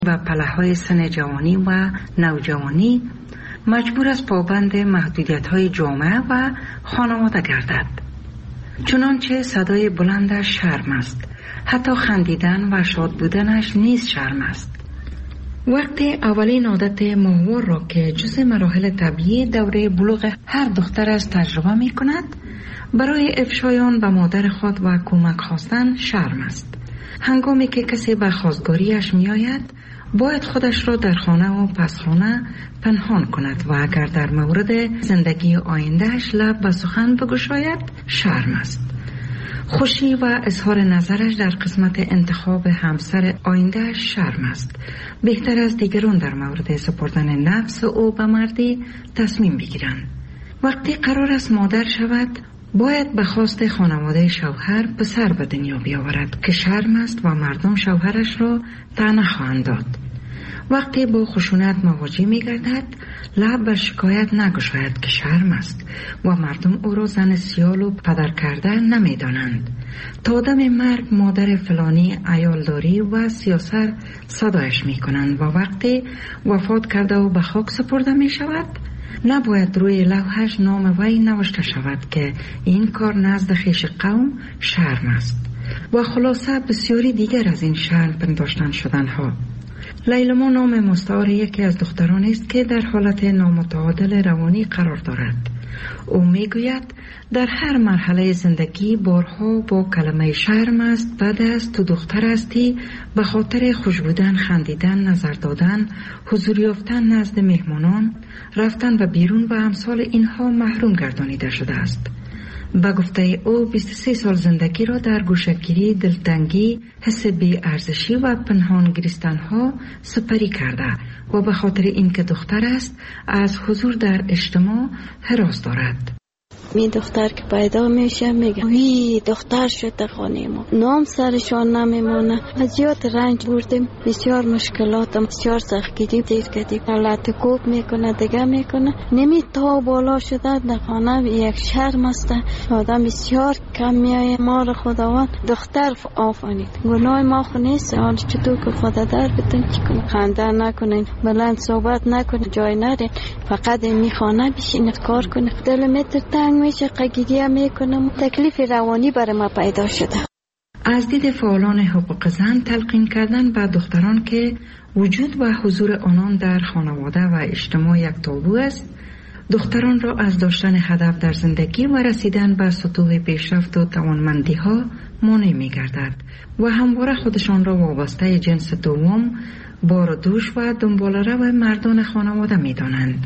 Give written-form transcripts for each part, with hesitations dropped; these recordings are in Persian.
و پله‌های سن جوانی و نوجوانی مجبور است پابند محدودیت‌های جامعه و خانواده گردد. چنانچه صدای بلندش شرم است، حتی خندیدن و شاد بودنش نیز شرم است. وقتی اولین عادت ماهوار را که جزء مراحل طبیعی دوره بلوغ هر دختر است تجربه می کند، برای افشای آن به مادر خود و کمک خواستن شرم است. هنگامی که کسی به خواستگاریش می آید، باید خودش را در خانه و پسخانه پنهان کند و اگر در مورد زندگی آیندهش لب به سخن بگشاید شرم است. خوشی و اظهار نظرش در قسمت انتخاب همسر آیندهش شرم است. بهتر از دیگران در مورد سپردن نفس او به مردی تصمیم بگیرند. وقتی قرار است مادر شود، باید به خواست خانواده شوهر پسر به دنیا بیاورد که شرم است و مردم شوهرش را طعنه خواهند داد. وقتی با خشونت مواجه می گردد، لب به شکایت نگشاید که شرم است و مردم او را زن سیال و پدر کرده نمی دانند. تا دم مرگ مادر فلانی عیالداری و سیاست صدایش می کنند و وقتی وفات کرده و به خاک سپرده می شود، نباید روی لوحش نام وی نوشته شود که این کار نزد خویش قوم شرم است و خلاصه بسیاری دیگر از این شرم پنداشتن شدن ها. لیلما نام مستعار یکی از دختران است که در حالت نامتعادل روانی قرار دارد. او میگوید در هر مرحله زندگی بارها با کلمه شرم است، بد است، تو دختر هستی، به خاطر خوش بودن، خندیدن، نظر دادن، حضور یافتن نزد مهمانان، رفتن و بیرون و امثال اینها محروم گردانیده شده است. به گفته او 23 سال زندگی را در گوشه‌گیری، دلتنگی، حس بی‌ارزشی و پنهان گریستن‌ها سپری کرده و به خاطر اینکه دختر است از حضور در اجتماع هراس دارد. می دختر که پیدا میشه میگه وی دختر شده خانه ما، نام سرشان نمیمونه. از زیاد رنج بردیم، بسیار مشکلات، بسیار سختگیری دیر کردیم. حالت کوب میکنه دیگه میکنه، نمی تا بالا شده در خانه یک شرم است. آدم بسیار کم میایه. ما را خداوند دختر آفرید، گناه ما خو نیست. حال چطور که خدا در بتون چیکنه، خنده نکنین، بلند صحبت نکنین، جای نرین، فقط این خانه بشین کار کنه. دل متر تنگ میشه، قگیری میکنم، تکلیف روانی برای ما پیدا شده. از دید فعالان حقوق زن تلقین کردن به دختران که وجود و حضور آنان در خانواده و اجتماع یک تابو است، دختران را از داشتن هدف در زندگی و رسیدن به سطوح پیشرفت و توانمندی ها مانع می گردد و همواره خودشان را وابسته جنس دوم، بار دوش و دنباله‌رو مردان خانواده می دانند.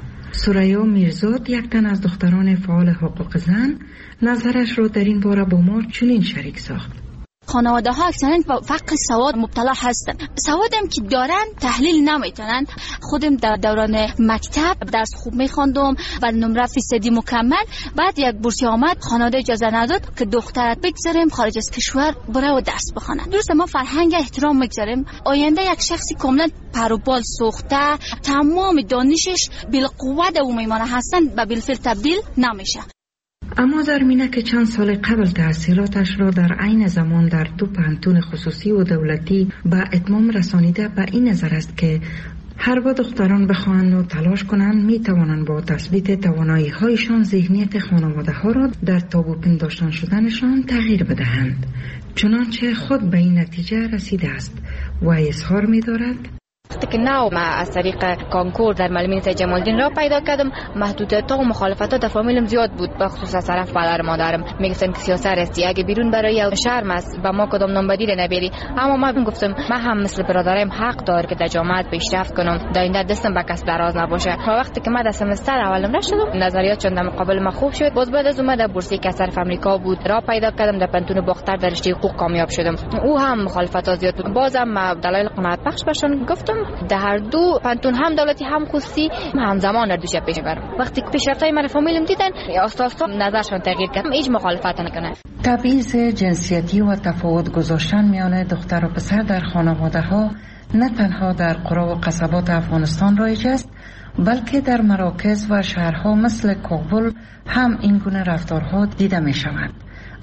سریا میرزاد، یک تن از دختران فعال حقوق زن، نظرش را در این باره با ما چنین شریک ساخت. خانواده ها اکثرا با فقر سواد مبتلا هستن. سوادم که دارن تحلیل نمیتونن. خودم در دوران مکتب درس خوب میخوندم و نمره فیصدی مکمل. بعد یک بورسیه آمد، خانواده اجازه نداد که دخترت بگذاریم خارج از کشور بره و درس بخونه. درسته ما فرهنگ احترام میگذاریم. آینده یک شخصی کاملا پر و بال سوخته، تمام دانشش بالقوه و میمانه هستن و بالفعل تبدیل نمیشه. اما زرمینه که چند سال قبل تحصیلاتش را در عین زمان در 2 پانتون خصوصی و دولتی به اتمام رسانیده به این نظر است که هر با دختران بخواهند و تلاش کنند می توانند با تثبیت توانایی هایشان ذهنیت خانواده ها را در تابو پنداشتن شدنشان تغییر بدهند. چنانچه خود به این نتیجه رسیده است و اظهار می دارد: وقتی که ما از طریق کانکور در معلمین سید جمال الدین را پیدا کردم، محدودیت‌ها و مخالفت‌ها در فامیلم زیاد بود، به خصوص از طرف پدر مادرم. میگفتن که سیاست هستی، اگه بیرون برای شرم است با ما کدام نمبری را نبری. اما من گفتم من هم مثل برادرم حق دارم که در جامعه پیشرفت کنم، در این دستم به کس دراز نباشه. تا وقتی که من در سمستر اولم رشدم، نظریاتشون در مقابل ما خوب شد. باز بعد از اومد بورسیه که از طرف آمریکا بود را پیدا کردم، در پنتون باختر در رشته حقوق کامیاب شدم. او هم مخالفت‌ها زیاد بود. بازم دلایل قناعت بخش برشون گفتم. در هر دو پنتون هم دولتی هم خصوصی همزمان در دوشه پیش برم. وقتی که پیشرفتای من فامیلم دیدن، آستا نظرشون تغییر کرد، هیچ مخالفت نکنن. تبعیض جنسیتی و تفاوت گذاشتن میان دختر و پسر در خانواده ها نه تنها در قرا و قصبات افغانستان رایج است، بلکه در مراکز و شهرها مثل کابل هم این گونه رفتارها دیده می شود.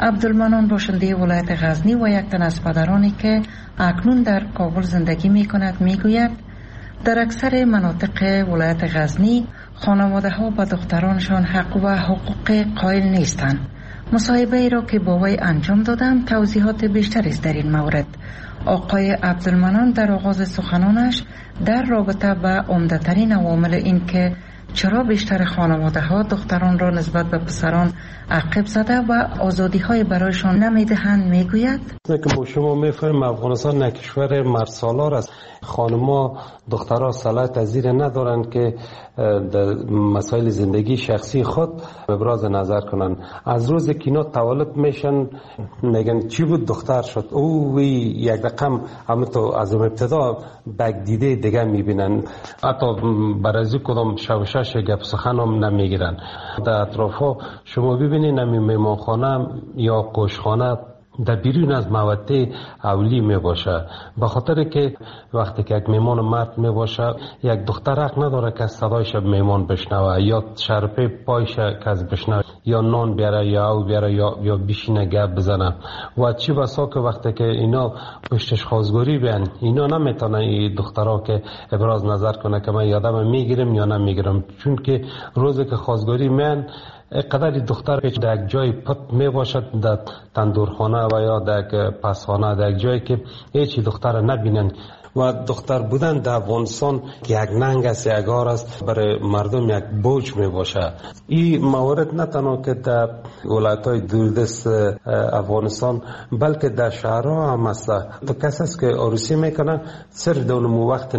عبدالمنان باشنده ولایت غزنی و یک تن از پدرانی که اکنون در کابل زندگی می کند می گوید در اکثر مناطق ولایت غزنی خانواده ها به دخترانشان حق و حقوق قائل نیستند. مصاحبه ای را که با وی انجام دادم توضیحات بیشتری است در این مورد. آقای عبدالمنان در آغاز سخنانش در رابطه با عمده‌ترین عوامل این که چرا بیشتر خانواده ها دختران را نسبت به پسران عقب زده و آزادی های برایشان نمیدهند میگوید که با شما میفهمیم افغانستان یک کشور مردسالار است. خانما دخترها صلاحیت پذیر ندارند که در مسائل زندگی شخصی خود ابراز نظر کنند. از روز که اینا تولد میشن میگن چی بود دختر شد او یک رقم اما تو از ابتدا بگ دیده دیگه میبینن. حتی برای کدام شوشش گپ سخن هم نمیگیرن. در اطراف شما ببینید نمی میمانخانه یا قوشخانه در بیرون از مودع اولی می باشه، به خاطر که وقتی که یک میمان مرد می باشه یک دختر حق نداره که صدایش میمان بشنوه یا شرپه پایش کس بشنوه یا نان بیاره یا او بیاره یا بشینه گپ بزنه. و چی بسا که وقتی که اینا پشتش خواستگاری بیان اینا نمیتونه این دخترها که ابراز نظر کنه که من یادم میگیرم یا نمیگیرم، چون که روزی که خواستگاری میان قدر دختر در یک جای پت می باشد در تندورخانه و یا در یک پسخانه در یک جایی که هیچ دختر نبینن. و دختر بودن در افغانستان که یک ننگ است یک آر است برای مردم یک بوج می باشه. این موارد نه تنها که در ولایت‌های دوردست افغانستان بلکه در شهرها هم است. تو کسی است که عروسی میکنه صرف دونمو وقت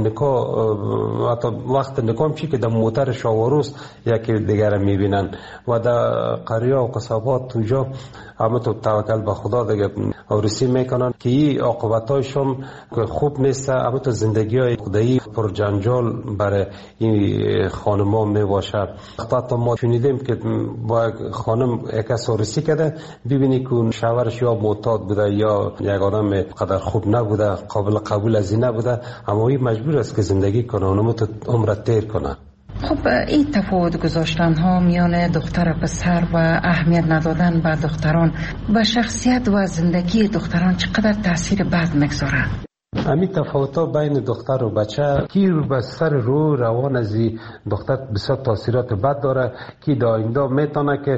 نکاح حتی وقت نکاح میشه که در موتر شاوروز یکی دیگر میبینن و در قریه و قصابات توجا اما تو توکل به خدا دیگه عروسی میکنن که این عاقبتایشون خوب نیست. اما تو زندگی های خدایی پر جنجال برای این خانما می باشه. حتی ما شنیدیم که با خانم یکس عروسی کرده ببینی که شوهرش یا معتاد بوده یا یک آدم قدر خوب نبوده قابل قبول از این نبوده اما این مجبور است که زندگی کنه اونم تو عمرت تیر کنه. خب این تفاوت گذاشتن ها میان دختر و پسر و اهمیت ندادن به دختران و شخصیت و زندگی دختران چقدر تاثیر بد میگذاره؟ همین تفاوت ها بین دختر و بچه کی به سر رو روان از دختر بسیار تاثیرات بد داره که در آینده میتونه که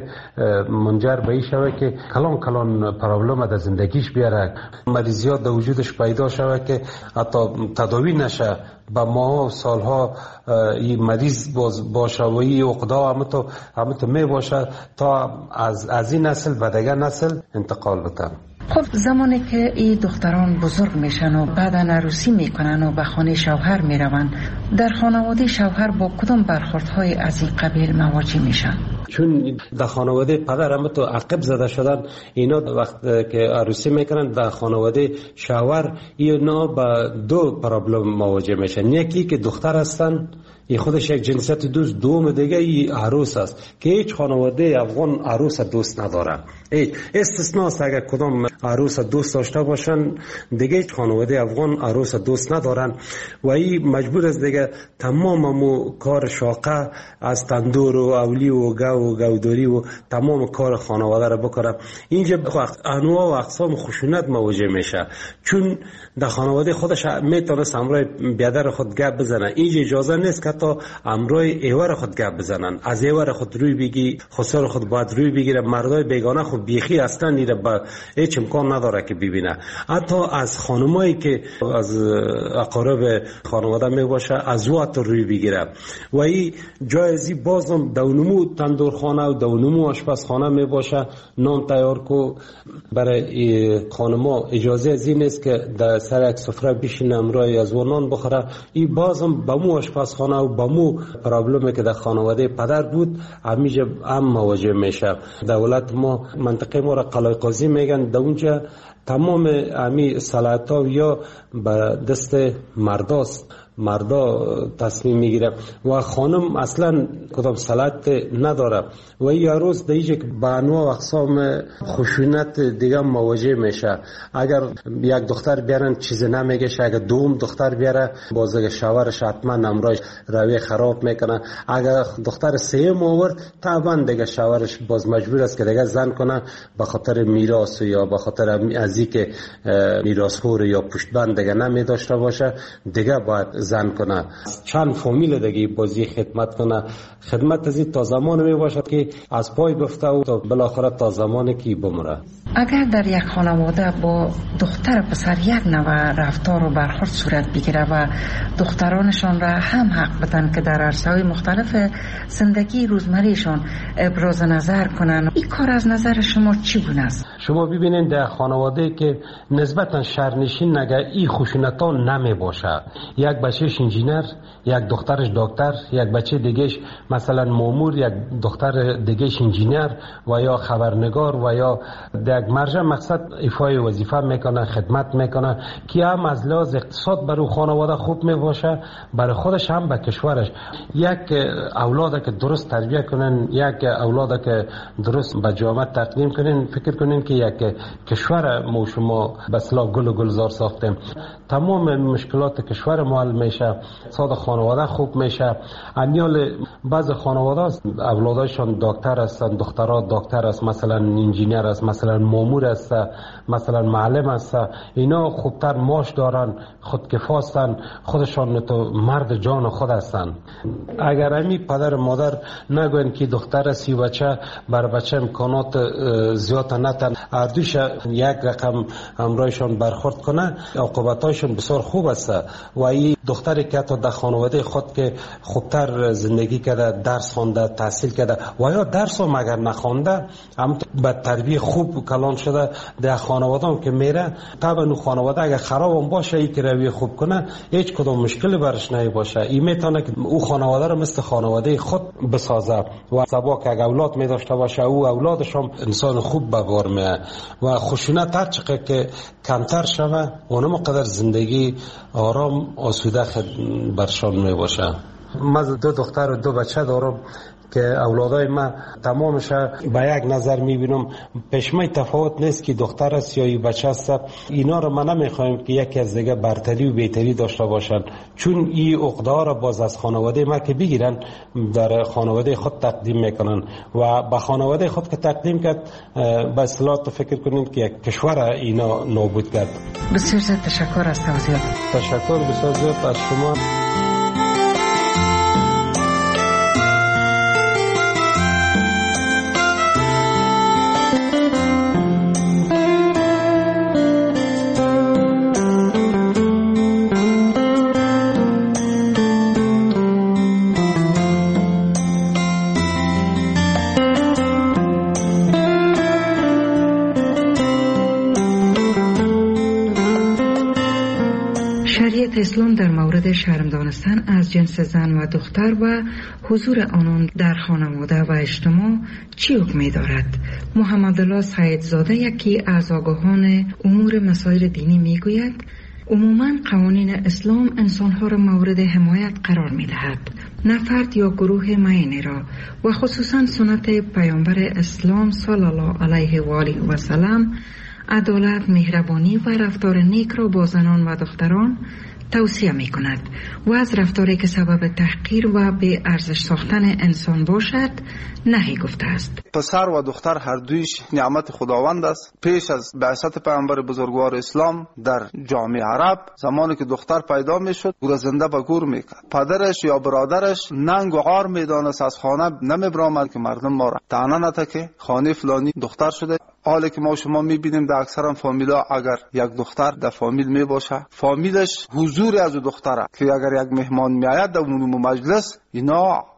منجر به این شوه که کلان پرابلم در زندگیش بیاره، مریضیات در وجودش پیدا شوه که حتی تداوی نشه، با ماها و سالها این مریض باشه و این عقدا همه تو می باشه تا از این نسل به دیگر نسل انتقال بکنه. خب زمانی که این دختران بزرگ میشن و بعدا عروسی میکنن و به خانه شوهر میرون در خانواده شوهر با کدام برخوردهای از این قبیل مواجه میشن؟ چون در خانواده پدر هم تو عقب زده شدن اینا وقت که عروسی میکنن در خانواده شوهر اینا با دو پرابلم مواجه میشن. یکی که دختر هستن این خودش یک جنسیت دوست، دوم دیگه این عروس است که هیچ خانواده افغان عروس دوست نداره. استثناء است اگر کدام عروس دوست داشته باشن دیگه هیچ خانواده افغان عروس دوست ندارن و این مجبور است دیگه تمام کار شاقه از تندور و اولی و گوداری و تمام کار خانواده را بکنه. اینجا انواع و اقسام خشونت مواجه میشه چون در خانواده خودش میتونست امرای بیادر خود گپ بزنه. اینجا اجازه نیست که تا امرای ایوار خود گپ بزنن، از ایوار خود روی بگی خسر خود باید روی بگیره. مردای بیگانه خود بیخی اصلا نیره با هیچ امکان نداره که ببینه. حتی از خانمایی که از اقارب خانواده می باشه از وقت روی بگیره و این جایزی بازم دونمو تندورخانه و دونمو آشپزخانه می باشه نان تیار کو برای خانما اجازه از این است که در سر یک سفره بشینه امرای از نان بخوره. این بازم با مو آشپزخانه و با مو پرابلمی که در خانواده پدر بود همیشه هم مواجه میشه. دولت ما منطقه ما را قلعه قاضی میگن، در اونجا تمام امی صلاحیت‌ها یا به دست مرداست، مردا تصمیم میگیره و خانم اصلا کدام صلاحیت نداره و این روز دیگه به انواع و اقسام خشونت دیگه مواجه میشه. اگر یک دختر بیارن چیزی نمیگه، اگر دوم دختر بیاره باز شوهرش حتما امرایش روی خراب میکنه. اگر دختر سوم آورد طبعا دیگه شوهرش باز مجبور است که دیگه زن کنه به خاطر میراث یا به خاطر ازی که میراثخوار یا پشتبند دیگه نمی داشته باشه، دیگه باید زن کنه. چند فامیل دیگه بازی خدمت کنه. خدمت از این تا زمان می باشد که از پای بفته و تا بالاخره تا زمانی که بمره. اگر در یک خانواده با دختر پسر یک نوع رفتار و برخورد صورت بگیره و دخترانشان را هم حق بدن که در عرصه‌های مختلف زندگی روزمرهشان ابراز نظر کنن، این کار از نظر شما چی گونه است؟ شما ببینید در خانواده که نسبتا شهرنشین نگه این خشونت‌ها نمی باشه، یک بچهش انجینر، یک دخترش دکتر، یک بچه دیگهش مثلا مامور، یک دختر دیگهش انجینر و یا خبرنگار و یا یک مرجع مقصد ایفای وظیفه میکنه، خدمت میکنه که هم از لحاظ اقتصاد برای خانواده خوب میباشه، برای خودش هم به کشورش. یک اولاد که درست تربیت کنن، یک اولاد که درست به جامعه تقدیم کنن، فکر کنین که یک کشور ما شما به اصطلاح گل و گلزار ساختیم. تمام مشکلات کشور ما حل میشه، اقتصاد خانواده خوب میشه. امیال بعض خانواده اولادایشان دکتر هستن، دخترها دکتر است، مثلا انجینیر است، مثلا مامور است، مثلا معلم است، اینا خوبتر معاش دارن، خودکفا هستن، خودشان تو مرد جان خود هستن. اگر امی پدر مادر نگوین که دختر است و بچه بر بچه امکانات زیاد نتن، اردوش یک رقم امرایشان برخورد کنه، عاقبتایشان بسیار خوب است. و این دختری که تا در خانواده خود که خوبتر زندگی کرده، درس خوانده، تحصیل کرده و یا درس هم اگر نخوانده هم به تربیت خوب کلان شده در خانواده هم که میره، طبعا خانواده اگر خراب هم باشه ای که روی خوب کنه هیچ کدام مشکلی برش نمی باشه. این میتونه که او خانواده رو مثل خانواده خود بسازه و سبا که اگر اولاد می داشته باشه او اولادش هم انسان خوب به بار میاد و خشونت هر چقدر که کمتر شوه اونم قدر زندگی آرام آسوده برشان می باشه. من دو دختر و دو بچه دارم که اولادای ما تمامش به یک نظر میبینم پشمای تفاوت نیست که دختر است یا بچه است. اینا رو من نمیخوایم که یکی از دیگه برتری و بهتری داشته باشن، چون این عقده را باز از خانواده ما که بگیرن در خانواده خود تقدیم میکنن و به خانواده خود که تقدیم کرد به اصطلاح فکر کنیم که یک کشور اینا نابود کرد. بسیار زیاد تشکر از توضیحات. تشکر بسیار زیاد از شما. اسلام در مورد شرم دانستن از جنس زن و دختر و حضور آنان در خانواده و اجتماع چی حکمی دارد؟ محمد الله سیدزاده یکی از آگاهان امور مسائل دینی میگوید عموماً قوانین اسلام انسانها را مورد حمایت قرار میدهد، نه فرد یا گروه معینی را، و خصوصاً سنت پیامبر اسلام صلی الله علیه و آله و سلم عدالت، مهربانی و رفتار نیک را با زنان و دختران توصیه می کند و از رفتاری که سبب تحقیر و به ارزش ساختن انسان باشد نهی گفته است. پسر و دختر هر دویش نعمت خداوند است. پیش از بعثت پیامبر بزرگوار اسلام در جامعه عرب زمانی که دختر پیدا می شد او را زنده به گور می کرد. پدرش یا برادرش ننگ و عار می دانست، از خانه نمی برآمد که مردم ما را طعنه نده که خانه فلانی دختر شده. حالی که ما شما میبینیم در اکثر فامیلا اگر یک دختر در فامیل می باشه، فامیلش حضور از دختره که اگر یک مهمان میآید در اون مجلس اینا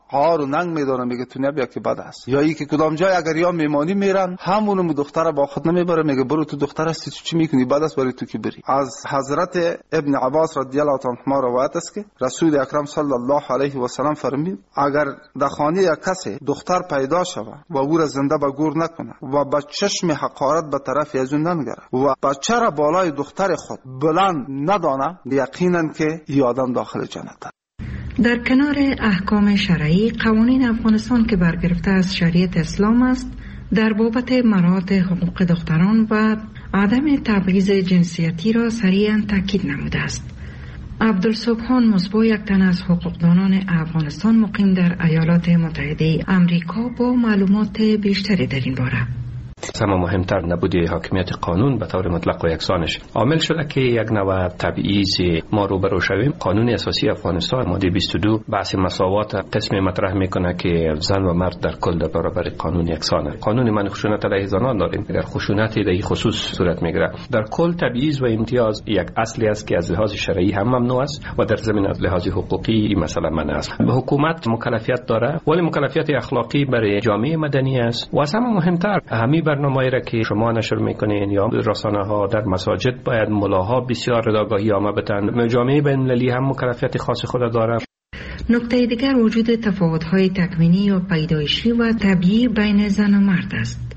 عار و ننگ میداره، میگه تو نبیا که بد است. یا ای که کدام جای اگر یا میمانی میرن همونو دختر با خود نمیبره، میگه برو تو دختر هستی تو چی میکنی، بد است برای تو که بری. از حضرت ابن عباس رضی الله عنهما روایت است که رسول اکرم صلی الله علیه و سلم فرمود اگر در خانه یک کسی دختر پیدا شود و او را زنده به گور نکنه و با چشم حقارت به طرف از اون ننگره و بچه را بالای دختر خود بلند ندانه، یقینا که این آدم داخل جنت. در کنار احکام شرعی، قوانین افغانستان که برگرفته از شریعت اسلام است در بابت مراعات حقوق دختران و عدم تبعیض جنسیتی را صریحاً تاکید نموده است. عبدالسبحان مصباح، یک تن از حقوقدانان افغانستان مقیم در ایالات متحده امریکا، با معلومات بیشتری در این باره. اما مهمتر نبودی حاکمیت قانون به طور مطلق و یکسانش عامل شده که یک نوع تبعیض ما روبرو شویم. قانون اساسی افغانستان ماده 22 بحث مساوات قسم مطرح میکنه که زن و مرد در کل در برابر قانون یکسانه. قانون من خشونت علیه زنان داریم، اگر خشونت در این خصوص صورت میگیره در کل تبعیض و امتیاز یک اصلی است که از لحاظ شرعی هم ممنوع است و در ضمن از لحاظ حقوقی این مسئله منع است. به حکومت مکلفیت داره، ولی مکلفیت اخلاقی برای جامعه مدنی است. و از همه مهمتر همین برنامه‌ای را که شما نشر میکنین یا رسانه‌ها در مساجد باید ملاها بسیار آگاهی عامه بدن. جامعه بین‌المللی هم مکلفیت خاص خود داره. نکته دیگر وجود تفاوت‌های تکوینی یا پیدایشی و طبیعی بین زن و مرد است.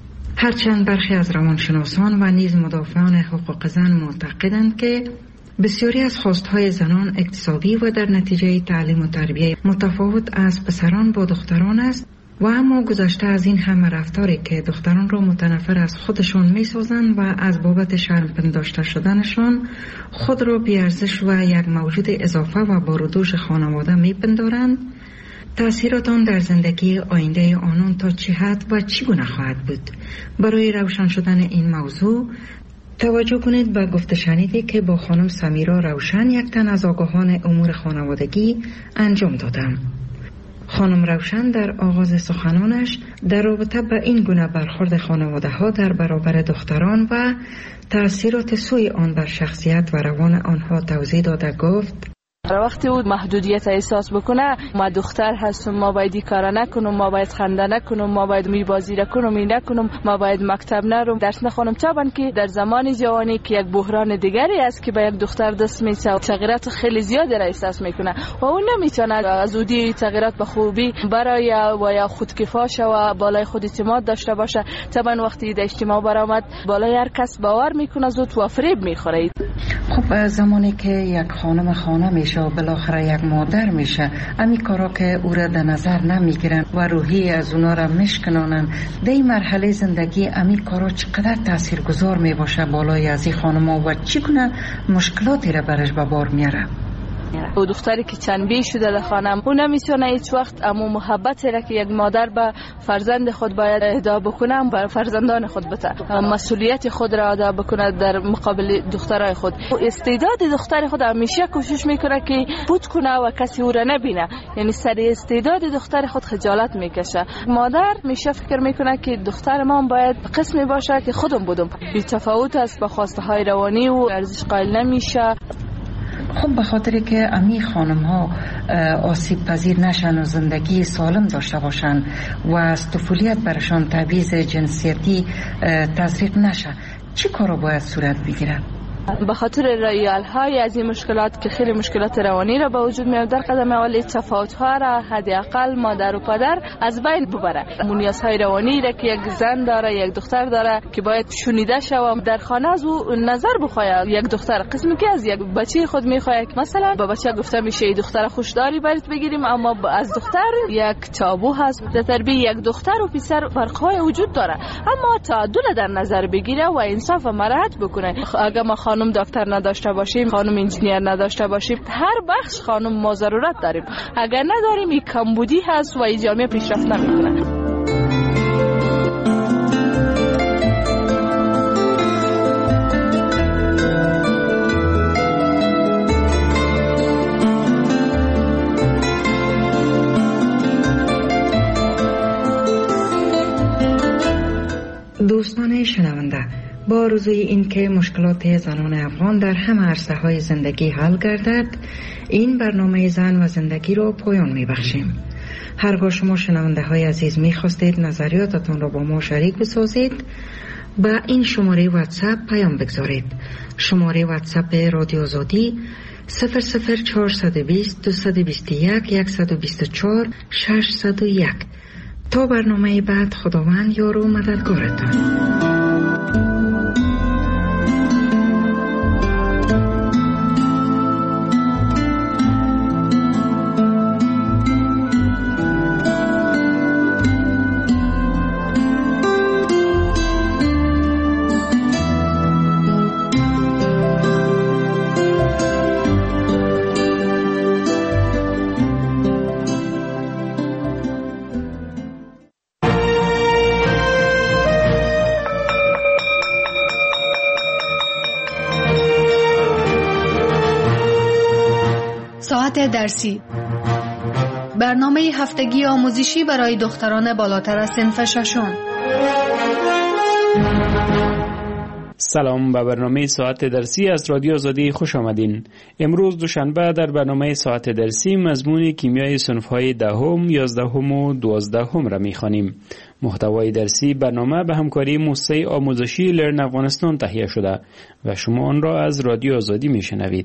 هرچند برخی از روانشناسان و نیز مدافعان حقوق زن معتقدند که بسیاری از خواستهای زنان اکتسابی و در نتیجه تعلیم و تربیه متفاوت از پسران با دختران است، و اما گذشته از این همه رفتاری که دختران را متنفر از خودشان می سازند و از بابت شرم پنداشته شدنشان خود را بی‌ارزش و یک موجود اضافه و بارودوش خانواده می پندارند، تأثیرات آن در زندگی آینده آنان تا چه حد و چگونه خواهد بود. برای روشن شدن این موضوع توجه کنید به گفته شنیدی که با خانم سمیرا روشن، یک تن از آگاهان امور خانوادگی، انجام دادم. خانم روشن در آغاز سخنانش در رابطه با این گونه برخورد خانواده ها در برابر دختران و تأثیرات سوی آن بر شخصیت و روان آنها توضیح داده گفت: وقتی او محدودیت احساس بکنه، ما دختر هستم، ما باید این کارا نکنم، ما باید خنده نکنم، ما باید میبازی نکنم، این نکنم، ما باید مکتب نرم، درس نخونم، طبعا که در زمان جوانی که یک بحران دیگری است که به یک دختر دست میشه، تغییرات خیلی زیادی را احساس میکنه و اون نمیتونه از اودی تغییرات به خوبی برای و یا خودکفا و بالای خود اعتماد داشته باشه. طبعا وقتی در اجتماع برآمد بالای هر کس باور میکنه زود و فریب میخوره. خب زمانی که یک خانم خانه میشه و بالاخره یک مادر میشه، امی کارا که او را در نظر نمیگیرن و روحی از اونا را میشکنانن، در این مرحله زندگی امی کارا چقدر تاثیرگذار میباشه بالای از این خانم و چگونه مشکلاتی را برش به بار میاره؟ او دختری که چنبی شده در خانم، او نمیتونه هیچ وقت اما محبتی را که یک مادر به فرزند خود باید اهدا بکنه بر فرزندان خود بده، مسئولیت خود را ادا بکنه در مقابل دخترای خود. استعداد دختر خود همیشه کوشش میکنه که بود کنه و کسی او را نبینه، یعنی سر استعداد دختر خود خجالت میکشه. مادر میشه فکر میکنه که دختر ما باید قسمی باشه که خودم بودم، بی تفاوت است با خواسته های روانی و ارزش قائل نمیشه. خب به خاطر که امی خانم ها آسیب پذیر نشن و زندگی سالم داشته باشن و از طفولیت برشان تبعیض جنسیتی تزریق نشه، چی کارو باید صورت بگیره؟ به خاطر رایال های از این مشکلات که خیلی مشکلات روانی را به وجود میاد، در قدم اول تفاوت ها را حداقل مادر و پدر از بین ببره. نیاز های روانی را که یک زن داره، یک دختر داره که باید شنیده شود، در خانه از او نظر بخواد. یک دختر قسمی که از یک بچه خود میخواد، مثلا با بچه گفته میشه ای دختر خوشداری برات بگیریم، اما از دختر یک تابو هست. در تربیت یک دختر و پسر فرق‌های وجود داره، اما تعادل در نظر بگیره و انصاف و مراعات بکنه. اگر ما خانم دکتر نداشته باشیم، خانم انجینیر نداشته باشیم، هر بخش خانم ما ضرورت داریم. اگر نداریم این کمبودی هست و این جامعه پیشرفت نمیکنه. دوستان شنونده، با آرزوی این که مشکلات زنان افغان در همه عرصه‌های زندگی حل گردد، این برنامه زن و زندگی را پایان می‌بخشیم. هرگاه شما شنونده های عزیز می خواستید نظریاتتان را با ما شریک بسازید، با این شماره واتساپ پیام بگذارید. شماره واتساپ رادیو آزادی 00420 221 124 601. تا برنامه بعد، خداوند یار و مددگارتان. درسی، برنامه هفتگی آموزشی برای دختران بالاتر از صنف ششم. سلام، به برنامه ساعت درسی از رادیو آزادی خوش آمدین. امروز دوشنبه در برنامه ساعت درسی مضمون کیمیای صنف‌های 10م، 11م و 12م را می‌خوانیم. محتوای درسی برنامه به همکاری موسسه آموزشی لرن افغانستان تهیه شده و شما آن را از رادیو آزادی می‌شنوید.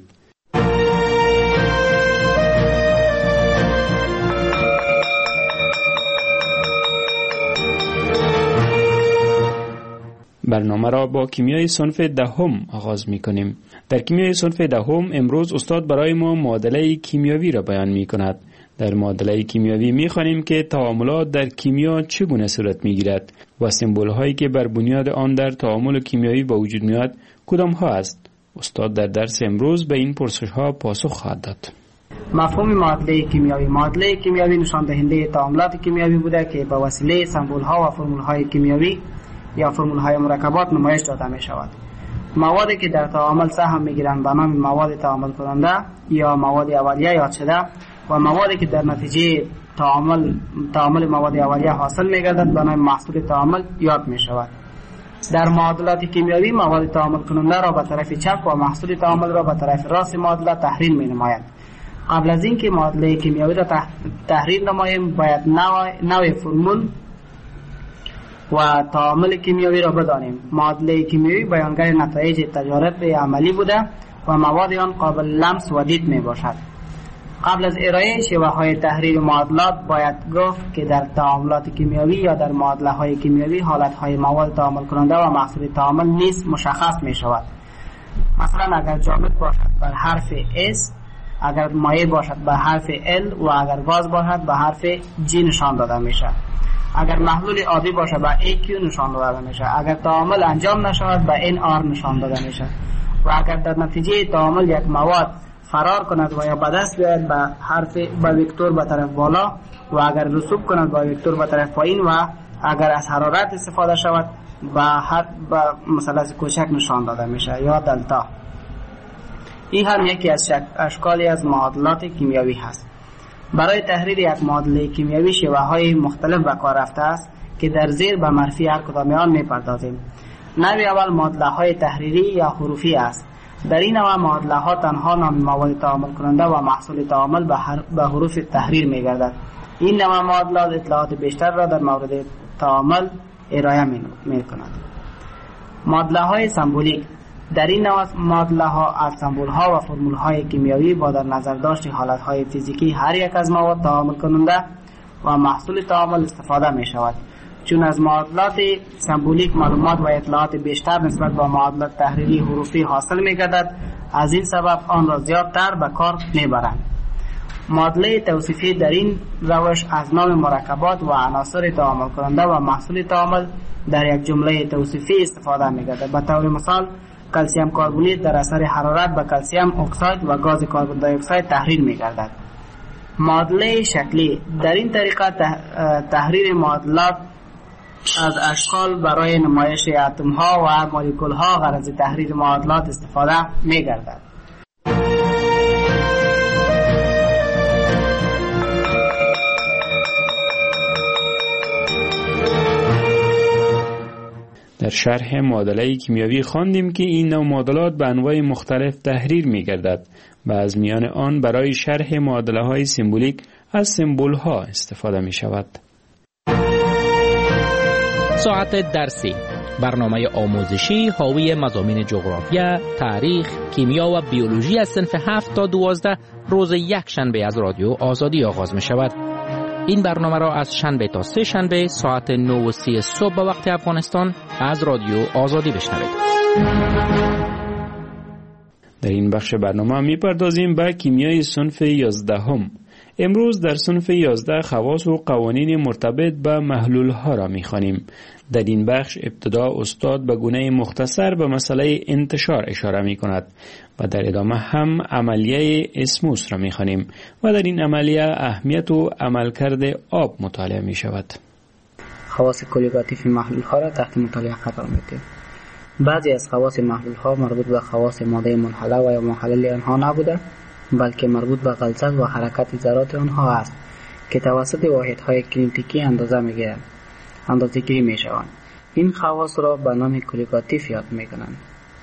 برنامه را با کیمیای صنف 10م آغاز می کنیم. در کیمیای صنف 10م امروز استاد برای ما معادله کیمیاوی را بیان می کند. در معادله کیمیاوی می خوانیم که تعاملات در کیمیا چگونه صورت می گیرد و سمبول هایی که بر بنیاد آن در تعامل کیمیاوی به وجود می آید کدام ها است. استاد در درس امروز به این پرسش ها پاسخ خواهد داد. مفهوم معادله کیمیاوی: معادله کیمیاوی نشان دهنده تعاملات کیمیاوی بوده که با وسیله سمبول ها و فرمول های کیمیاوی یا فرمول های مرکبات نمایش داده می شود. موادی که در تعامل سهم می گیرند به نام مواد تعامل کننده یا مواد اولیه یاد شده و موادی که در نتیجه تعامل مواد اولیه حاصل می گردد به نام محصول تعامل یاد می شود. در معادلات کیمیاوی مواد تعامل کننده را به طرف چپ و محصول تعامل را به طرف راست معادله تحریل می نماید. قبل از اینکه معادله کیمیاوی را تحریل نماییم باید نوع فرمول و تعامل کیمیاوی را بدانیم. معادله کیمیاوی بیانگر نتایج تجارب عملی بوده و مواد آن قابل لمس و دید می باشد. قبل از ارائه شیوه های تحریل معادلات باید گفت که در تعاملات کیمیاوی یا در معادله های کیمیاوی حالت های مواد تعامل کننده و محصول تعامل نیز مشخص می شود. مثلا اگر جامد باشد بر حرف S، اگر مایع باشد به حرف L و اگر گاز باشد به حرف G نشان داده می شود. اگر محلول آبی باشه به AQ نشان داده میشه. اگر تعامل انجام نشود به NR نشان داده میشه. و اگر در نتیجه تعامل یک مواد فرار کند و یا به دست بیاید به حرف به وکتور به طرف بالا و اگر رسوب کند به وکتور به طرف پایین و اگر از حرارت استفاده شود به مثلث کوچک نشان داده میشه یا دلتا. این هم یکی از اشکالی از معادلات کیمیاوی هست. برای تحریر یک معادله کیمیاوی شیوه های مختلف به کار رفته است که در زیر به معرفی هر کدام آن می‌پردازیم. نوع اول معادله های تحریری یا حروفی است. در این نوع معادله ها تنها نام مواد تعامل کننده و محصول تعامل به حروف تحریر می‌گردد. این نوع معادلات اطلاعات بیشتر را در مورد تعامل ارائه می‌کند. معادله های سمبولیک: در این نوع معادله ها از سمبول ها و فرمول های کیمیاوی با در نظر داشت حالت های فیزیکی هر یک از مواد تعامل کننده و محصول تعامل استفاده می شود. چون از معادلات سمبولیک معلومات و اطلاعات بیشتر نسبت به معادلات تحریری حروفی حاصل می گردد، از این سبب آن را زیادتر به کار می برند. معادله توصیفی در این روش از نام مرکبات و عناصر تعامل کننده و محصول تعامل در یک جمله توصیفی استفاده می گردد. به طور مثال کلسیم کربونیت در اثر حرارت به کلسیم اکساید و گاز کاربن دی اکساید تحریل می گردد. معادله شکلی: در این طریقه تحریر معادلات از اشکال برای نمایش اتم ها و مولکول ها غرض تحریر معادلات استفاده می گردد. در شرح معادله کیمیاوی خواندیم که این نوع معادلات به انواع مختلف تحریر می گردد و از میان آن برای شرح معادله های سمبولیک از سمبول ها استفاده می شود. ساعت درسی، برنامه آموزشی حاوی مضامین جغرافیا، تاریخ، کیمیا و بیولوژی از صنف 7 تا 12 روز یک شنبه از رادیو آزادی آغاز می شود. این برنامه را از شنبه تا سه شنبه ساعت 9:30 صبح به وقت افغانستان از رادیو آزادی بشنوید. در این بخش برنامه می پردازیم به کیمیای صنف 11 هم. امروز در صنف 11 خواص و قوانین مرتبط به محلول ها را می خوانیم. در این بخش ابتدا استاد به گونه مختصر به مسئله انتشار اشاره می کند و در ادامه هم عملیه اسموس را می خوانیم و در این عملیه اهمیت و عملکرد آب مطالعه می شود. خواص کلیگاتیف محلول ها را تحت مطالعه قرار میدیم. بعضی از خواص محلول ها مربوط به خواص ماده منحله و یا محلل آنها نبوده، بلکه مربوط به غلظت و حرکت ذرات آنها است که توسط واحدهای کینتیکی اندازه گیری می شوند. این خواص را به نام کلیگاتیف یاد می کنند.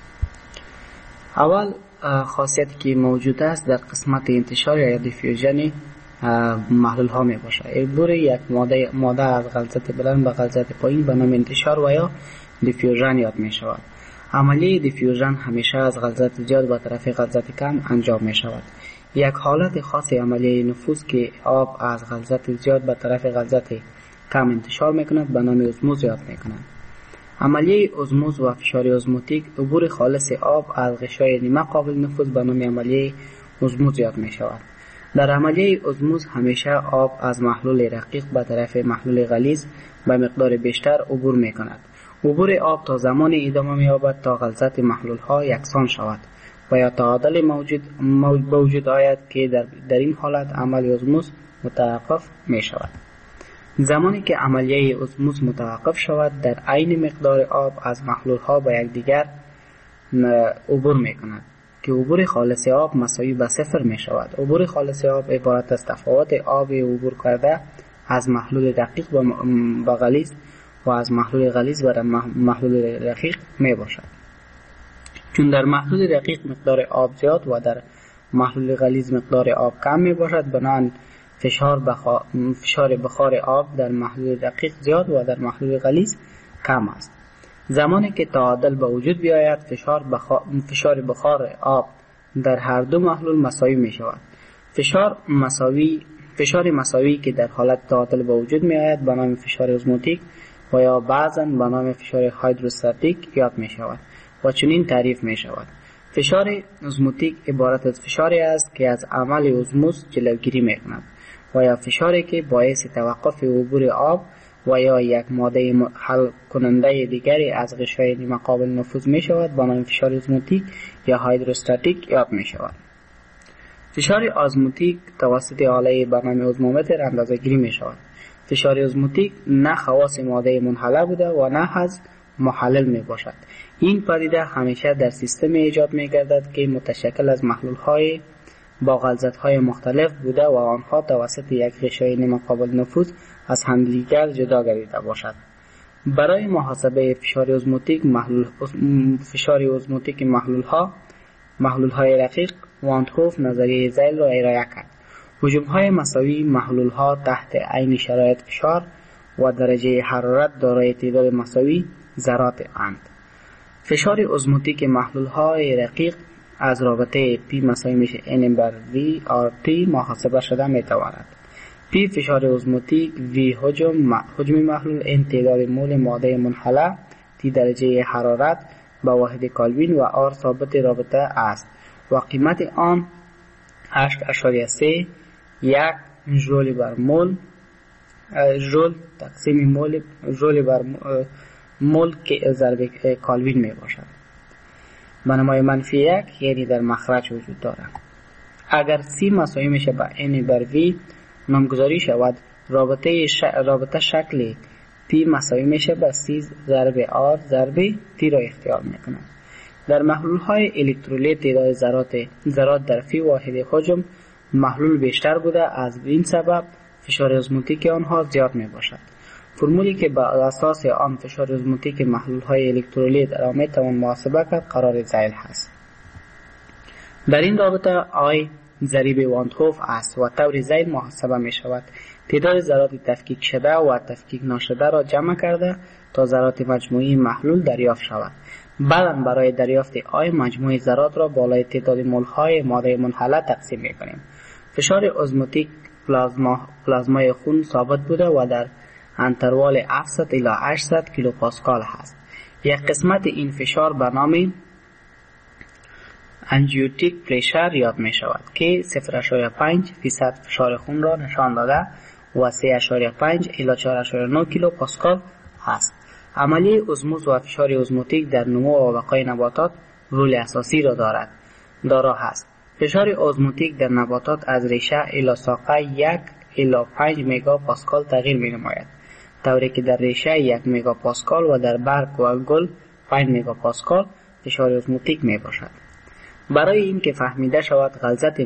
اول خاصیتی که موجود است در قسمت انتشار یا دیفیوژن محلول ها می باشد. عبور یک ماده از غلظت بلند به غلظت پایین به نام انتشار و یا دیفیوژن یاد می شود. عملیه دیفیوژن همیشه از غلظت زیاد به طرف غلظت کم انجام می شود. یک حالت خاص عملیه نفوذ که آب از غلظت زیاد به طرف غلظت کم انتشار می کند به نام اسموز یاد می کنند. عملیه اسموز و فشار اسموتیک عبور خالص آب از غشای نیمه قابل نفوذ به نام عملیه اسموز یاد می شود. در عملیه اسموز همیشه آب از محلول رقیق به طرف محلول غلیظ به مقدار بیشتر عبور می کند. عبور آب تا زمان ادامه می یابد تا غلظت محلول ها یکسان شود و یا تعادل موجود آید که در این حالت عمل اسموز متوقف می شود. زمانی که عملیه اسموز متوقف شود در عین مقدار آب از محلول ها به یکدیگر عبور می کند که عبور خالص آب مساوی به صفر می شود. عبور خالص آب عبارت از تفاوت آب عبور کرده از محلول دقیق به غلیظ و از محلول غلیظ به محلول رقیق می باشد. چون در محلول رقیق مقدار آب زیاد و در محلول غلیظ مقدار آب کم می باشد، بنابراین فشار بخار آب در محلول دقیق زیاد و در محلول غلیظ کم است. زمانی که تعادل به وجود بیاید فشار بخار آب در هر دو محلول مساوی می شود. فشار مساوی که در حالت تعادل به وجود می آید به نام فشار اسموتیک و یا بعضاً به نام فشار هایدروستاتیک یاد می شود و چنین تعریف می شود. فشار اسموتیک عبارت از فشاری است که از عمل اسموز جلوگیری می کند و یا فشاری که باعث توقف عبور آب و یا یک ماده حل کننده دیگری از غشای نیمه قابل نفوذ می شود با نام فشار اسموتیک یا هایدروستاتیک یاد می شود. فشار اسموتیک توسط آله به نام اسمومتر اندازه گیری می شود. فشار اسموتیک نه خواص ماده منحله بوده و نه از محلل می باشد. این پدیده همیشه در سیستم ایجاد می گردد که متشکل از محلول های با غلظت های مختلف بوده و آنها توسط یک غشای نیمه قابل نفوذ از همدیگر جدا گردیده باشد. برای محاسبه فشار اسموتیک محلول های رقیق وانتروف نظریه زیل را ارائه کرد. حجم های مساوی محلول ها تحت عین شرایط فشار و درجه حرارت دارای تعداد مساوی ذرات اند. فشار اسموتیک محلول های رقیق از رابطه P مساوی میشه N بر V RT محاسبه شده میتواند. P فشار اسموتیک، V حجم محلول، N تعداد مول ماده منحله، T درجه حرارت با واحد کلوین و R ثابت رابطه است و قیمت آن 8.3 1 ژول بر مول ژول تقسیم مول ژول بر مول که ضرب کلوین می باشد. بنمای منفی 1 یعنی در مخرج وجود دارد. اگر C مساوی میشه با N بر V نامگذاری شود رابطه شکل P مساوی میشه با C ضرب R ضرب T را اختیار میکند. در محلول های الکترولیت تعداد ذرات در فی واحد حجم محلول بیشتر بوده، از این سبب فشار اسموتیک آنها زیاد می باشد. فرمولی که بر اساس آن فشار اسموتیک محلول های الکترولیت را می توان محاسبه کرد قرار زیل هست. در این رابطه I ضریب وانتهوف است و طور ضید محاسبه می شود. تعداد ذرات تفکیک شده و تفکیک نشده را جمع کرده تا ذرات مجموعی محلول دریافت شود. بعدا برای دریافت آی مجموعه ذرات را بالای تعداد مول‌های ماده منحله تقسیم می کنیم. فشار ازموتیک پلازمای خون ثابت بوده و در انتروال 700 الی 800 کیلوپاسکال هست. یک قسمت این فشار به نام انژیوتیک پرشر یاد می شود که 0.5% فشار خون را نشان داده و 3.5 الی 4.9 کیلوپاسکال است. عملیه ازموز و فشار ازموتیک در نمو و بقای نباتات رول اساسی را دارا هست. فشار ازموتیک در نباتات از ریشه الی ساقه 1 الی 5 مگا پاسکال تغییر می نماید، طوری که در ریشه 1 مگا پاسکال و در برگ و گل 5 مگا پاسکال فشار ازموتیک می باشد. برای این که فهمیده شود غلظت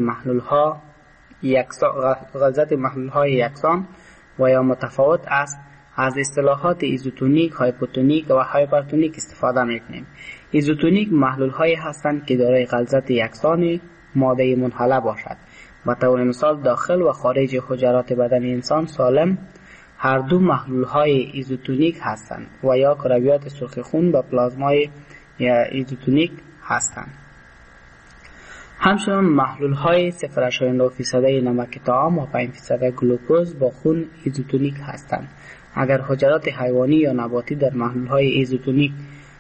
محلول های یکسان و یا متفاوت است، از اصطلاحات ایزوتونیک، هایپوتونیک و هایپرتونیک استفاده میکنیم. ایزوتونیک محلول هایی هستند که دارای غلظت یکسان ماده منحله باشد. به طور مثال داخل و خارج حجرات بدن انسان سالم هر دو محلول های ایزوتونیک هستند و یا کرویات سرخ خون با پلازمای ایزوتونیک هستند. همچنان محلول های 0.9% نمک طعام و 5% گلوکوز با خون ایزوتونیک هستند. اگر حجرات حیوانی یا نباتی در محلول های ایزوتونیک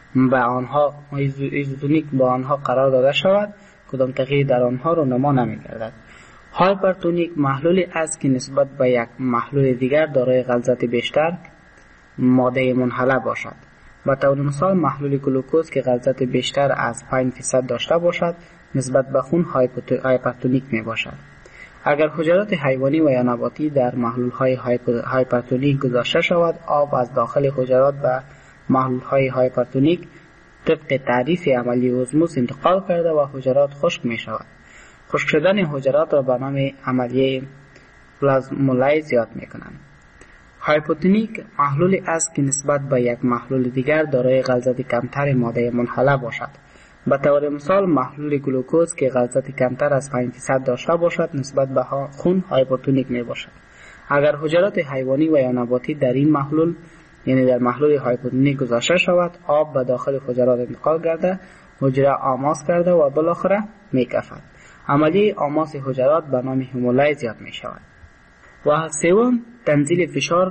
با آنها قرار داده شود، کدام تغییر در آنها رونما نمی‌گردد. هایپرتونیک محلولی است که نسبت به یک محلول دیگر دارای غلظت بیشتر ماده منحله باشد. به طور مثال محلول گلوکوز که غلظت بیشتر از 5% داشته باشد نسبت به خون هایپرتونیک می باشد. اگر حجرات حیوانی و یا نباتی در محلول های هایپرتونیک گذاشته شود، آب از داخل حجرات به محلول های هایپرتونیک طبق تعریف عملی ازموز انتقال کرده و حجرات خشک می شود. خشک شدن حجرات را به نام عملیه پلازمولیز یاد می کنند. هایپوتونیک محلولی است که نسبت به یک محلول دیگر دارای غلظت کمتر ماده منحله باشد. به طور مثال محلول گلوکوز که غلظت کمتر از 5% داشته باشد نسبت به خون هایپوتونیک می باشد. اگر حجرات حیوانی و یا نباتی در این محلول یعنی در محلول هایپوتونیک گذاشته شود، آب به داخل حجرات انتقال کرده، حجره آماس کرده و بالاخره می کفد. عملیه آماس حجرات به نام هیمولیز یاد می شود. و سوم تنزیل فشار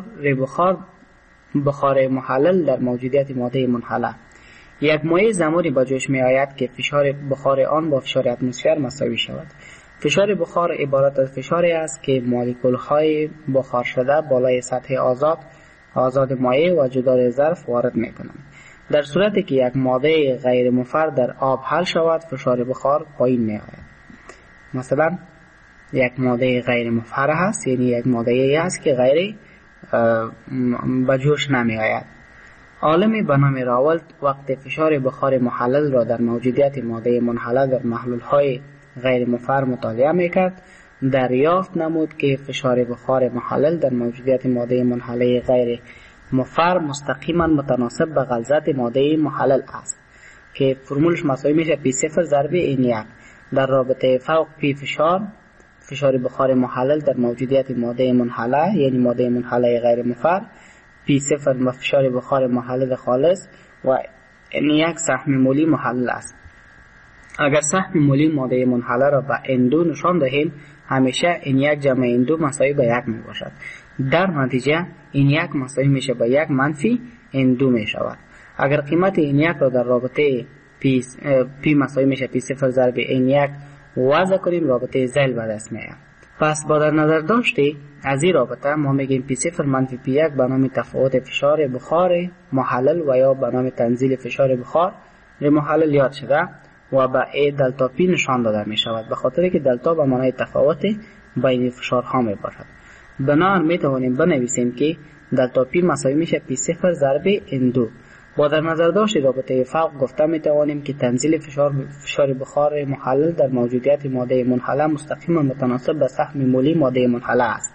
بخار محلل در موجودیت ماده منحله. یک مایع زمانی به جوش می آید که فشار بخار آن با فشار اتمسفر مساوی شود. فشار بخار عبارت از فشاری است که مولکول های بخار شده بالای سطح آزاد مایع و جدار ظرف وارد می کنند. در صورتی که یک ماده غیر مفر در آب حل شود، فشار بخار پایین می آید. مثلا یک ماده غیر مفر هست، یعنی یک ماده ای است که غیر به جوش نمی آید. عالمی به نام راولت وقت فشار بخار محلل را در موجودیت ماده منحله در محلول های غیر مفر مطالعه میکرد، دریافت نمود که فشار بخار محلل در موجودیت ماده منحله غیر مفر مستقیما متناسب به غلظت ماده محلل است که فرمولش مساوی میشه P0 ضرب N1 در رابطه فوق P فشار بخار محلل در موجودیت ماده منحله یعنی ماده منحله غیر مفر، P0 فشار بخار محلل خالص و N1 سهم مولی محلل است. اگر سهم مولی ماده منحله را به N2 نشان دهیم، همیشه N1 جمع N2 مساوی به 1 می باشد. در نتیجه N1 مساوی میشه به 1 منفی N2 می شود. اگر قیمت N1 را در رابطه P مساوی میشه P0 ضرب N1 وضع کنیم، رابطه ذیل به دست میاد. پس با در نظر داشتی از این رابطه ما میگیم P0 منفی P1 به نام تفاوت فشار بخار محلل و یا به نام تنزیل فشار بخار محلل یاد شده و به A دلتا P نشان داده می شود، به خاطر که دلتا به معنای تفاوت بین فشارها می باشد. بنابراین می توانیم بنویسیم که دلتا P مساوی میشه P0 ضرب N2. با در نظر داشت رابطه فوق گفته می توانیم که تنزیل فشار بخار محلل در موجودیت ماده منحله مستقیما متناسب به سهم مولی ماده منحله است.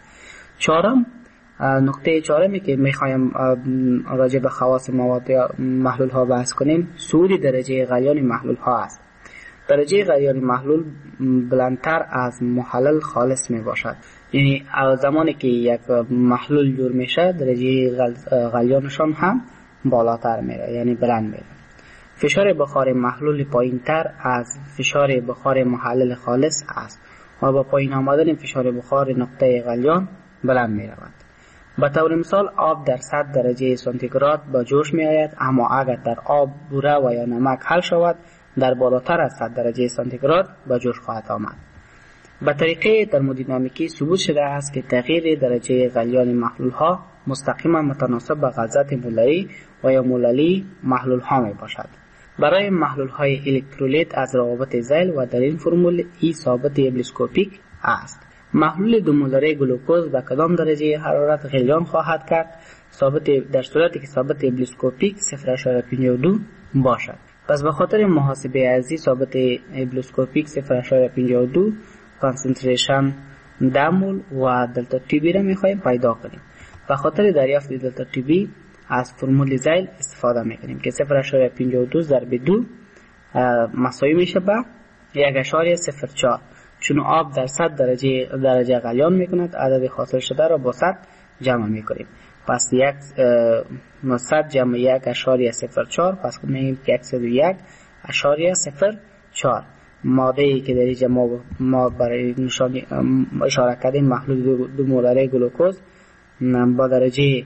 نکته چهارمی که می خواهیم راجع به خواص مواد محلول ها بحث کنیم، صعود درجه غلیان محلول ها است. درجه غلیان محلول بلندتر از محلل خالص می باشد. یعنی زمانی که یک محلول جور میشه درجه غلیانشان هم بالاتر میره، یعنی بلند میره. فشار بخار محلول پایین تر از فشار بخار محلل خالص است و با پایین آمدن فشار بخار نقطه غلیان بلند می رود. به طور مثال آب در 100 درجه سانتیگراد به جوش می آید، اما اگر در آب بوره و یا نمک حل شود در بالاتر از 100 درجه سانتیگراد به جوش خواهد آمد. به طریقه ترمودینامیکی ثبوت شده است که تغییر درجه غلیان محلول ها مستقیما متناسب با غلظت مولری و یا موللی محلول ها می باشد. برای محلول های الکترولیت از روابط ذیل و در این فرمول ای ثابت ابلیسکوپیک است. محلول 2 مولر گلوکوز به کدام درجه حرارت غلیان خواهد کرد؟ در صورتی که ثابت ابلیسکوپیک 0.52 باشد. پس به خاطر محاسبه ارزی ثابت ابلیسکوپیک 0.52 کانسنتریشن 10 مول و دلتا تی بی را می‌خواهیم پیدا کنیم. به خاطر دریافت دلتا تی بی از فرمول ذیل استفاده می‌کنیم که 0.52 ضرب 2 مساوی میشه به 1.04. چون آب در 100 درجه غلیان میکند، عدد حاصل شده را با 100 جمع میکنیم. پس 100 جمع 1.04 پس میگیم که 101.04. ماده ای که در اینجا ما برای نشانی اشاره کردیم محلول 2 مولر گلوکوز با درجه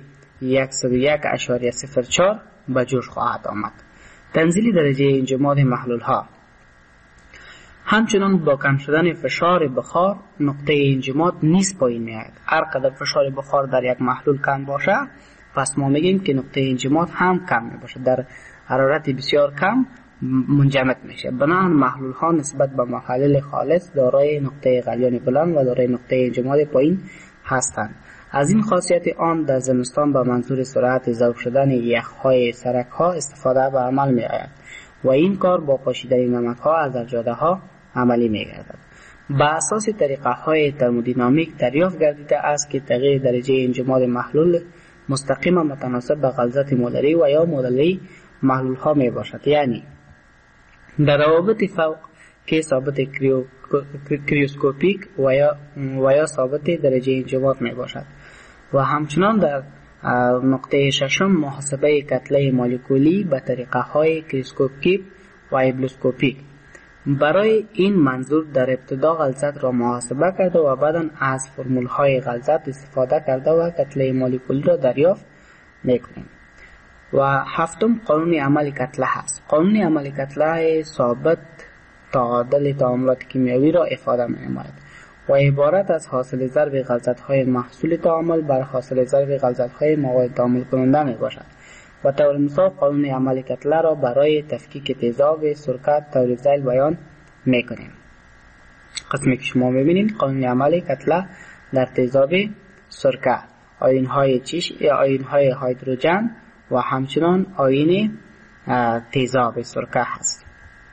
101.04 به جوش خواهد آمد. تنزیل درجه انجماد محلول ها. همچنان با کم شدن فشار بخار نقطه انجماد نیز پایین میآید. هر قدر فشار بخار در یک محلول کم باشه پس ما میگیم که نقطه انجماد هم کم می باشه، در حرارت بسیار کم منجمد میشه. بنابراین محلول ها نسبت به محلل خالص دارای نقطه غلیان بلند و دارای نقطه انجماد پایین هستند. از این خاصیت آن در زمستان به منظور سرعت ذوب شدن یخهای سرک ها استفاده به عمل می آید و این کار با پاشیدن نمک ها از سجاده ها عملی می گردد. با اساس طریقه های ترمودینامیک دریافت گردیده است که تغییر درجه انجماد محلول مستقیما متناسب به غلظت مولری و یا موللی محلول ها می باشد. یعنی در روابط فوق که ثابت کریوسکوپیک و یا ثابت درجه انجماد می باشد و همچنان در نقطه ششم محاسبه کتله مولکولی به طریقه های کریوسکوپیک و ابلیسکوپیک. برای این منظور در ابتدا غلظت را محاسبه کرده و بعدا از فرمول های غلظت استفاده کرده و کتله مولکولی را دریافت میکنیم. و هفتم قانون عمل کتله هست. قانون عمل کتله ثابت تعادل تعاملات کیمیایی را افاده می‌نماید و عبارت از حاصل ضرب غلظت‌های محصول تعامل بر حاصل ضرب غلظت‌های مواد تعامل کننده میباشد. و طور مثال قانون عمل کتله را برای تفکیک تیزاب سرکه طور ذیل بیان میکنیم. قسمی که شما میبینید قانون عمل کتله در تیزاب سرکه آیون‌های آیون‌های هیدروژن و همچنان آیون تیزاب سرکه هست.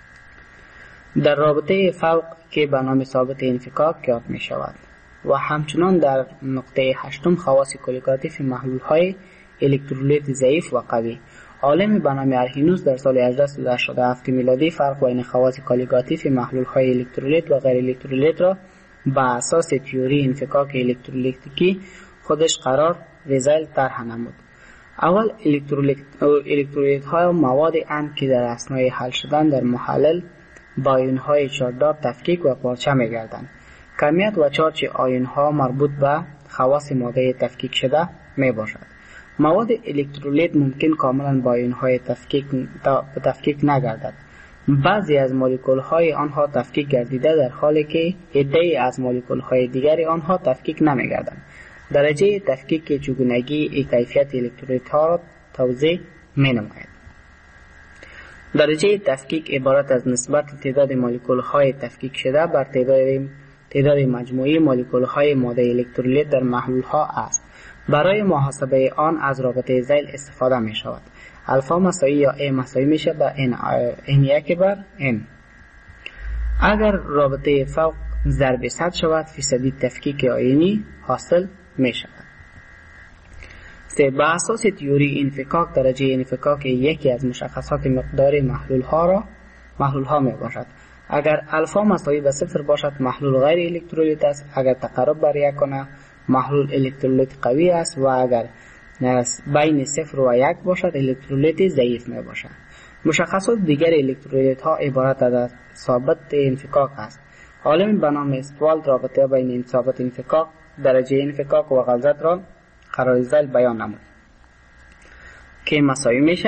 در رابطه فوق که به نام ثابت انفکاک یاد می شود و همچنان در نقطه هشتم خواص کلیگاتیف محلول های الکترولیت ضعیف و قوی. عالم به نام ارهینوس در سال 1887 میلادی فرق بین خواص کلیگاتیف محلول های الکترولیت و غیر الکترولیت را به اساس تئوری انفکاک الکترولیتیکی خودش قرار ذیل طرح نمود. اول الکترولیت های مواد اند که در اثنای حل شدن در محلل با آیون های چارجدار تفکیک و پارچه می گردند. کمیت و چارج آیون ها مربوط به خواص ماده تفکیک شده می باشد. مواد الکترولیت ممکن کاملا با آیون های تفکیک نگردد. بعضی از مولکول های آنها تفکیک گردیده در حالی که عده‌ای از مولکول های دیگری آنها تفکیک نمی گردند. درجه تفکیک چگونگی کیفیت الکترولیت ها را توضیح می نماید. درجه تفکیک عبارت از نسبت تعداد مولکول های تفکیک شده بر تعداد مجموعی مولکول های ماده الکترولیت در محلول ها است. برای محاسبه آن از رابطه ذیل استفاده می شود. الفا مساوی یا A مساوی میشه به N1 بر N. اگر رابطه فوق ضرب 100 شود فیصدی تفکیک آیونی حاصل می شود. به اساس تئوری انفکاک درجه انفکاک یکی از مشخصات مقدار محلول ها می باشد. اگر الفا مساوی به 0 باشد محلول غیر الکترولیت است. اگر تقرب بر 1 کنه محلول الکترولیت قوی است و اگر بین 0 و 1 باشد الکترولیت ضعیف می باشد. مشخصات دیگر الکترولیت ها عبارت از ثابت انفکاک است. عالم به نام استوالد رابطه بین این ثابت انفکاک، درجه انفکاک و غلظت را قرار ذیل بیان نمود که مساوی میشه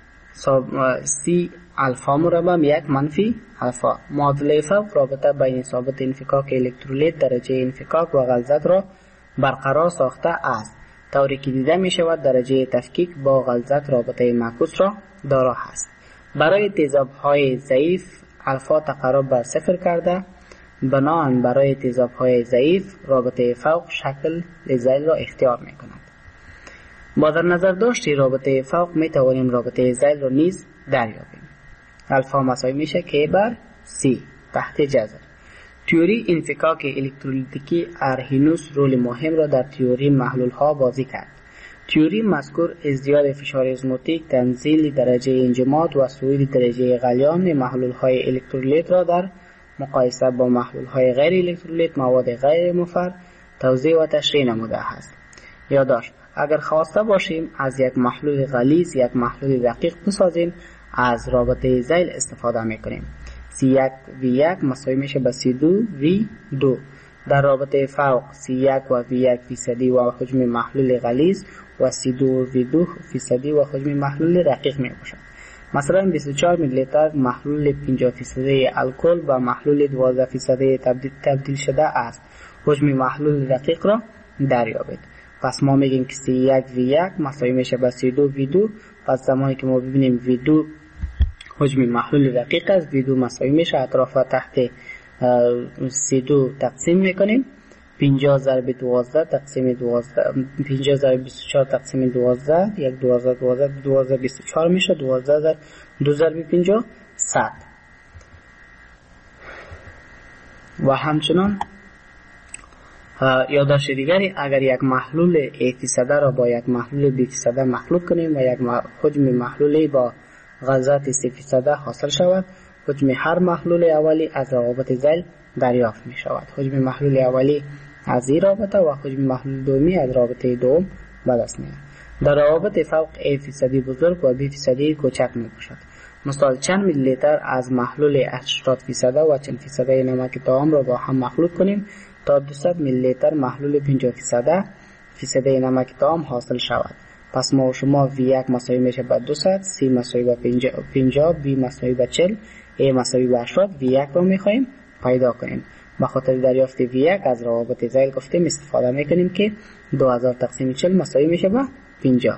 C الفا مربع 1 منفی الفا. معادله فوق رابطه بین ثابت انفکاک الکترولیت، درجه انفکاک و غلظت را برقرار ساخته است، طوری که دیده می شود درجه تفکیک با غلظت رابطه معکوس را دارا است. برای تیزاب های ضعیف الفا تقرب بر 0 کرده، بنابراین برای تیزاب های ضعیف رابطه فوق شکل ذیل را اختیار می کند. با در نظر داشتی رابطه فوق می توانیم رابطه ذیل را نیز دریابیم. الفا مساوی میشه که بر C تحت جذر. تئوری انفکاک الکترولیتیکی ارهینوس رول مهم را در تئوری محلول ها بازی کرد. تئوری مذکور ازدیاد فشار ازموتیک، تنزیل درجه انجماد و صعود درجه غلیان محلول های الکترولیت را در مقایسه با محلول های غیر الکترولیت مواد غیر مفر توضیح و تشریح نموده است. یادداشت: اگر خواسته باشیم از یک محلول غلیظ یک محلول دقیق بسازیم، از رابطه ذیل استفاده میکنیم. C1V1 مساوی میشه به C2V2. در رابطه فوق C1 و V1 فیصدی و حجم محلول غلیظ و C2V2 فیصدی و حجم محلول رقیق می باشد. مثلا 24 میلی لیتر محلول 50 فیصدی الکل و محلول 12 فیصدی تبدیل شده است. حجم محلول رقیق را دریابید. پس ما میگیم که C1V1 مساوی میشه به C2V2. پس زمانی که ما ببینیم V2 حجم محلول رقیق است، V2 مساوی میشه اطراف تحت C2 تقسیم میکنیم. 50 ضرب 12 تقسیم 12 50 ضرب 24 تقسیم 12 یک 12 24 میشه. 12 ضرب 2 ضرب 50 100. و همچنان یادداشت دیگری، اگر یک محلول A% را با یک محلول B% مخلوط کنیم و یک حجم محلولی با غلظت 3% حاصل شود، حجم هر محلول اولی از روابط ذیل دریافت می شود. حجم محلول اولی از این رابطه و حجم محلول دومی از رابطه دوم به دست می آید. در روابط فوق A% بزرگ و B% کوچک می باشد. مثال چند میلی لیتر از محلول 80% و 40% نمک طعام را با هم مخلوط کنیم تا 200 میلی لیتر محلول 50% نمک طعام حاصل شود. پس ما و شما V1 مساوی میشه به 200، C مساوی به 50، B مساوی به 40، A مساوی به 80. V1 رو میخوایم پیدا کنیم. به خاطر دریافت V1 از روابط ذیل گفتیم استفاده میکنیم که 2000 تقسیم 40 مساوی میشه به 50.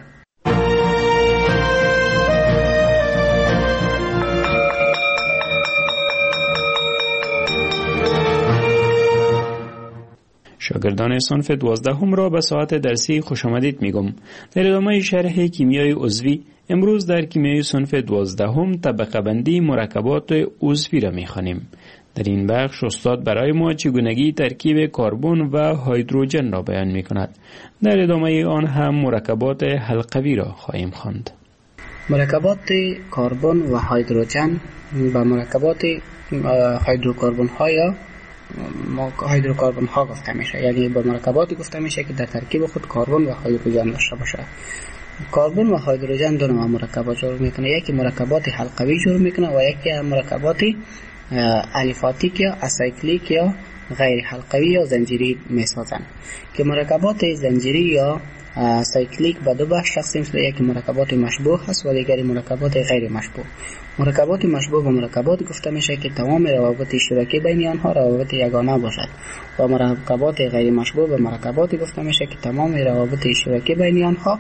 شاگردان صنف 12 را به ساعت درسی خوش آمدید میگم. در ادامه شرح کیمیای عضوی امروز در کیمیای صنف 12 طبقه بندی مرکبات عضوی را میخوانیم. در این بخش استاد برای ما چگونگی ترکیب کربن و هیدروژن را بیان میکند. در ادامه آن هم مرکبات حلقوی را خواهیم خواند. مرکبات کربن و هیدروژن با مرکبات هیدروکربن ها یا هیدروکربن ها گفته میشه، یعنی با مرکباتی گفته میشه که در ترکیب خود کربن و هیدروژن داشته باشه. کربن و هیدروژن دو نوع مرکبات جور میکنه، یکی مرکبات حلقوی جور میکنه و یکی مرکبات الیفاتیک یا اسایکلیک یا غیر حلقوی یا زنجیری میسازن. که مرکبات زنجیری یا سایکلیک به دو بخش تقسیم شده، یکی مرکبات مشبوه هست و دیگری مرکبات غیر مشبوه. مرکبات مشبوه به مرکبات گفته میشه که تمام روابط اشتراکی بین آنها روابط یگانه باشد و مرکبات غیر مشبوه به مرکبات گفته میشه که تمام روابط اشتراکی بین آنها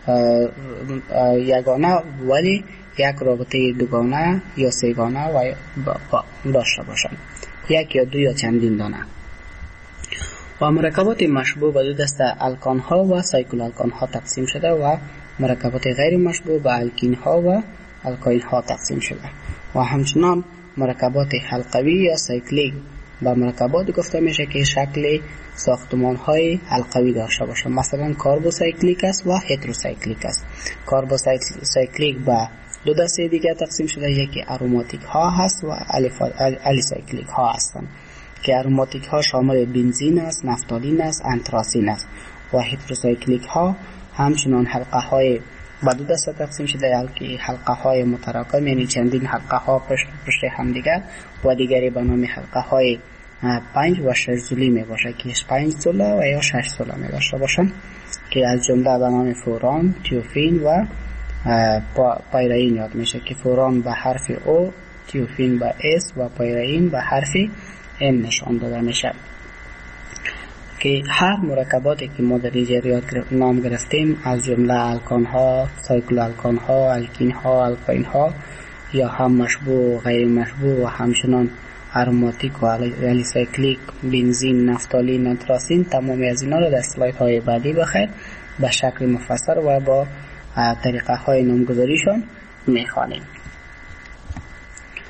یگانه ولی یک رابطه دوگانه یا سه‌گانه و داشته باشند، یک یا دو یا چندین دانه. و مرکبات مشبوه به دو دسته الکان ها و سایکل الکان ها تقسیم شده و مرکبات غیر مشبوه به الکین ها و الکاین ها تقسیم شده. و همچنان مرکبات حلقوی یا سایکلیک به مرکبات گفته میشه که شکل ساختمان های حلقوی داشته باشه، مثلا کاربوسایکلیک است و هتروسایکلیک است. کاربوسایکلیک به دو دسته دیگر تقسیم شده، یکی اروماتیک ها هست و الیسایکلیک ها هستند که اروماتیک ها شامل بنزین است، نفتالین است، انتراسین است و هیدروسایکلیک ها همچنان حلقه های با دو دسته تقسیم شده، که حلقه های متراکم یعنی چندین حلقه ها پشت هم دیگر و دیگری به نام حلقه های 5 و 6 زولی می باشه که 5 زوله و یا 6 زوله می داشته باشن که از جمله به نام فوران، تیوفین و پایرین یاد میشه که فوران به حرف O، تیوفین به S و پایرین به حرف M نشان داده میشه. که هر مرکباتی که ما در اینجا نام گرفتیم از جمله الکان ها، سایکل الکان ها، الکین ها، الکاین ها یا هم مشبوع و غیر مشبوع و همچنان اروماتیک و الیسایکلیک، بنزین، نفتالین، انتراسین، تمامی از اینا رو در اسلاید های بعدی بخیر به شکل مفصل و با طریقه های نامگذاریشان میخوانیم.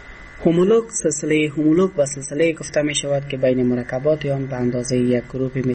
هومولوگ، سلسله هومولوگ و سلسله گفته می شود که بین مرکبات آن به اندازه یک گروه